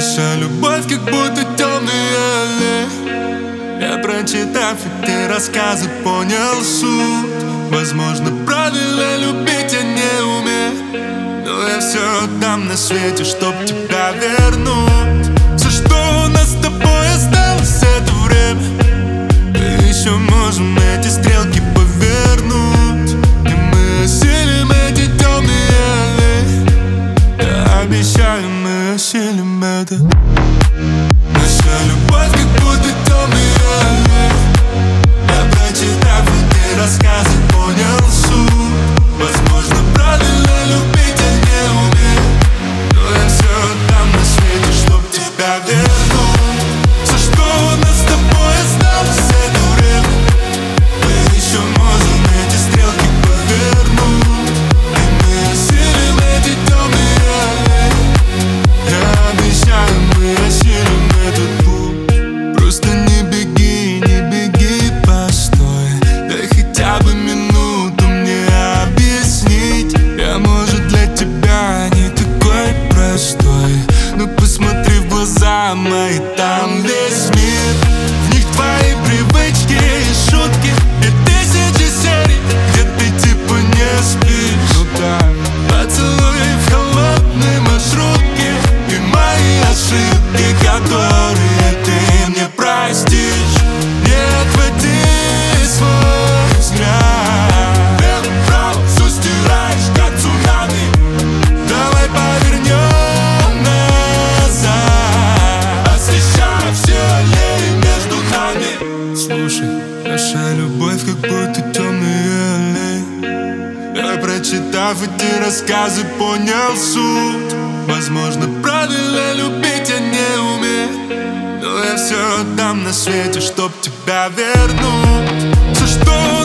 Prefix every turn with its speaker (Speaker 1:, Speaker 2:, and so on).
Speaker 1: Наша любовь как будто темные аллеи. Я, прочитав эти рассказы, понял суть. Возможно, правильно любить я не умею, но я все отдам на свете, чтоб тебя вернуть. Все, что у нас с тобой осталось, это время. Мы еще можем эти стрелки повернуть, и мы осилим эти темные аллеи. Я обещаю, мы осилим это. Наша любовь как будто темные аллеи. Я, прочитав эти рассказы, понял суть. Возможно, правильно любить я не умею, но я все отдам на свете, чтоб тебя вернуть. Все, что у нас с тобой осталось, это время. Мы еще можем эти стрелки повернуть, и мы осилим эти темные аллеи. Я обещаю, мы осилим этот путь. Просто не беги, постой. Дай хотя бы минуту мне объяснить. Я, может, для тебя не такой простой, но посмотри в глаза мои, там весь мир. В них твои привычки и шутки, и тысячи серий, где ты типа не спишь. Ну да, поцелуй в холодной маршрутке, и мои ошибки, которые ты мне простишь. Не отводи свой взгляд, белым правом все стираешь, как цунами. Давай повернем назад, освещая все аллеи между нами. Слушай, наша любовь как будто темные аллеи. Я, прочитав эти рассказы, понял суть. Возможно, правильно любить я не умею, но я все отдам на свете, чтоб тебя вернуть. Все, что